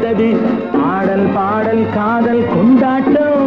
சிரித்தது பாடல் பாடல் காதல் கொண்டாட்டம்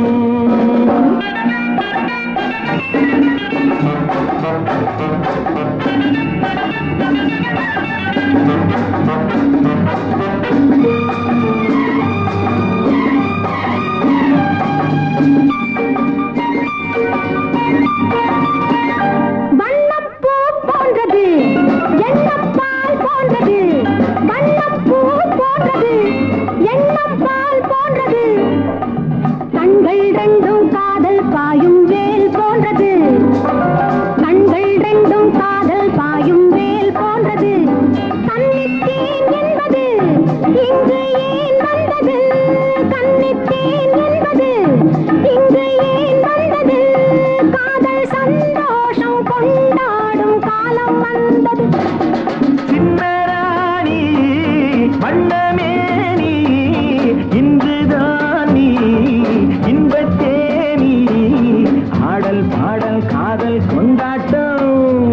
வண்ணப்பூ போன்றது எண்ணப்பால் போன்றது வண்ணப்பூ போன்றது எண்ணப்பால் போன்றது கண்கள் ரெண்டும் காதல் பாயும் வேல் போன்றது கண்கள் ரெண்டும் காதல் பாயும் வேல் போன்றது கன்னித்தேன் என்பது இங்கு ஏன் வந்தது கன்னித்தேன் என்பது இங்கு ஏன் வந்தது காதல் சந்தோஷம் கொண்டாடும் காலம் வந்தது சின்னராணி வண்ணமேனி இன்றுதான் நீ இன்பத்தேனி ஆடல் பாடல் காதல் கொண்டாட்டம்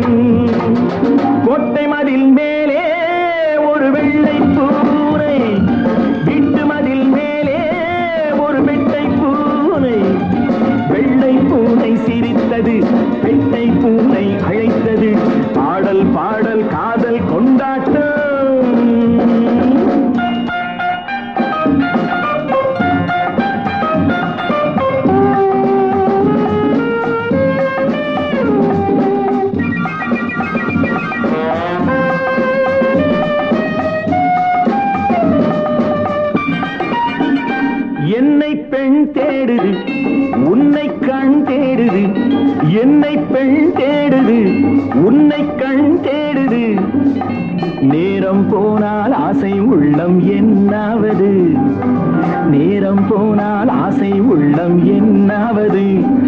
கோட்டை மதில் மேலே ஒரு வெள்ளை பூனை வீட்டு மதில் மேலே ஒரு வெட்டை பூனை வெள்ளை பூனை சிரித்தது வெட்டை பூனை அழைத்தது பாடல் பாடல் காதல் கொண்டாட்டம் என்னை பெண் தேடுது உன்னை கண் தேடுது என்னை பெண் தேடுது உன்னை கண் தேடுது நேரம் போனால் ஆசை உள்ளம் என்னாவது நேரம் போனால் ஆசை உள்ளம் என்னாவது